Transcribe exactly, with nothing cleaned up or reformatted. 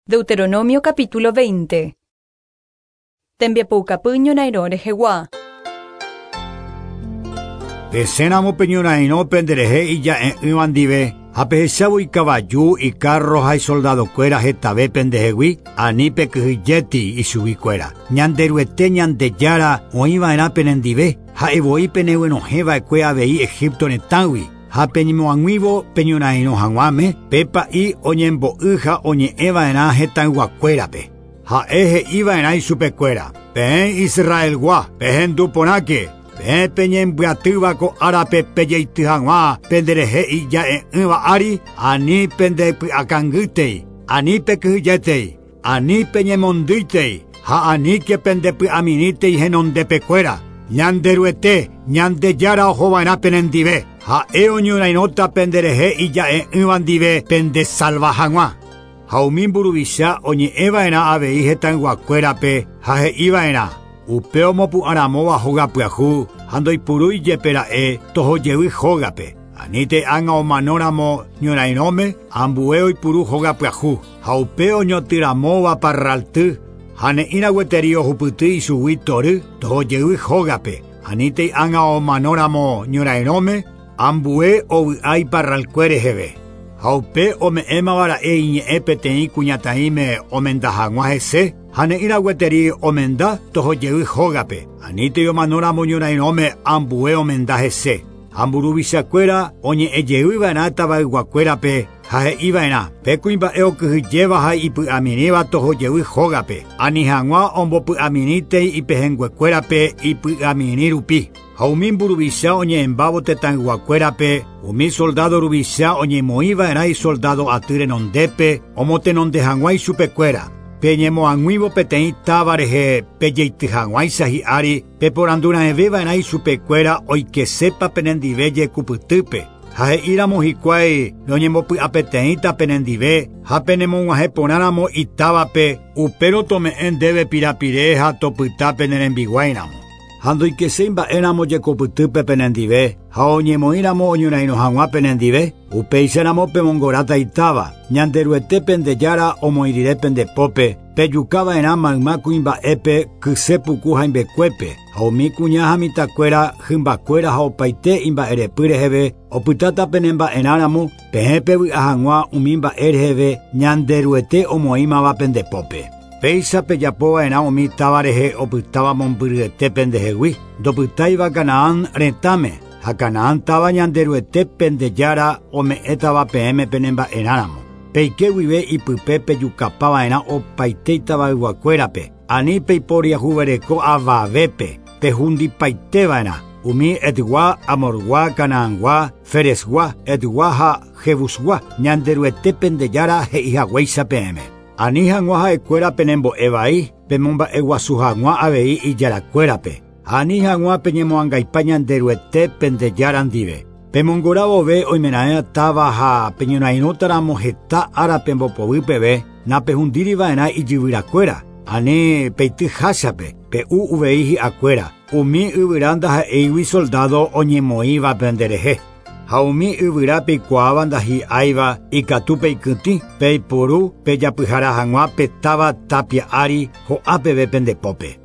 Deuteronomio capítulo veinte. Tembiapoucapy ñorairõ rehegua. Pesénamo peñorairõ penderehe ija'e'ỹva ndive, ha pehechávo ikavaju, icarro ha isoldadokuéra hetave pendehegui, ani pekyhyjéti ichuguykuéra. Ñanderuete ñandejára oĩva'erã penendive, ha'evoi peneguenohẽva'ekue avei Egipto retãgui. Ha peñemoãguívo peñorairõ hag̃uáme, pepa'i oñembo'y ha oñe'ẽva'erã hetãygua-kuérape. Ha'e he'íva'erã ichupekuéra: peẽ Israelgua, pehendu porãke, peẽ peñembyatýva ko árape pejeity hag̃ua penderehe ija'e'ỹva ári, ani pendepy'akãngýtei, ani pekyhyjétei, ani peñemondýitei, ha aníke pendepy'amirĩtei henondepekuéra. Ñanderuete ñandejára ohova'erã penendive, ha'e oñorairõta penderehe ija'e'ỹva ndive pendesalva hag̃ua. Ha umi mburuvicha oñe'ẽva'erã avei hetãygua-kuérape ha he'íva'erã: upe omopu'ãramóva hogapyahu ha ndoipurúijepera'e tohojevy hógape. Aníte ág̃a omanóramo ñorairõme ambue oipuru hogapyahu, ha upe oñotýramóva parralty ha ne'írã gueteri ohupyty ichugui tory tohojevy hógape. Aníte ág̃a omanóramo ñorairõme ambue ovy'a iparralkue reheve. Ha upe ome'ẽmavara'e iñe'ẽ peteĩ kuñataĩme omenda hag̃ua hese, ha ne'írã gueteri omenda tohojevy hógape. Aníte omanóramo ñorairõme ambue omenda hese. Ha mburuvichakuéra oñe'ẽjeýva'erã tavayguakuérape ha he'íva'erã: pe kuimba'e okyhyjéva ha ipy'amirĩva tohojevy hógape, ani hag̃ua ombopy'amirĩtei ipehenguekuérape ipy'amirĩ rupi. Ha umi mburuvicha oñe'ẽmbávo tetãygua-kuérape, umi soldado ruvicha oñemoĩva'erã isoldado aty renondépe, omotenonde hag̃ua ichupekuéra. Peñemoãguívo peteĩ táva rehe pejeity hag̃ua ichahi'ári, peporandura'evéva'erã ichupekuéra oikesépa penendive jekupytýpe. Ha he'íramo hikuái roñembopy'a peteĩta penendive, ha penemog̃uahẽ porãramo itávape, upérõ tome'ẽ ndéve pirapire ha topyta penerembiguáiramo. Ha ndoikeséi mba'éramo jekopytýpe penendive, ha oñemoĩramo oñorairõ hag̃ua penendive, upéicharamo pemongorata itáva. Ñanderuete pendejára omoirire pendepópe, pejukava'erã mayma kuimba'épe kysepuku ha imbekuépe. Ha umi kuña ha mitakuéra hymbakuéra ha opaite imba'erepy reheve opytáta penemba'erãramo, pehẽpe vy'a hag̃ua umi mba'e reheve ñanderuete omoĩmava pendepópe. Péicha pejapova'erã umi táva rehe opytáva mombyryete pendehegui. Ndopytáiva Kanaán retãme, ha Kanaán táva ñanderuete pendejára ome'ẽtava peẽme penemba'erãramo. Peike guive ipype pejukapava'erã opaite itavayguakuérape, ani peiporiahuvereko avavépe, pehundipaiteva'erã umi Etgua, Amorgua, Kanaãngua, Feresgua, Etgua ha Jebusgua, ñanderuete pendejára he'ihag̃uáicha peẽme. Ani hag̃ua ha'ekuéra penembo'e vai, pemomba'e guasu hag̃ua avei ijarakuérape. Ani hag̃ua peñemoãngaipa ñanderuete pendejára ndive. Pemongóra vove oimerã'e táva ha peñorairõtaramo heta árape mbopovy peve, napehundíriva'erã ijyvyrakuéra, ani peityháchape, pe'u uvei hi'akuéra. Umi yvyra ndaha'éigui soldado oñemoĩva penderehe. Ha umi yvyra peikuaáva ndahi'áiva ikatu peikytĩ, peipuru pejapyhara hag̃ua petáva tapia ári ho'ápeve pendepópe.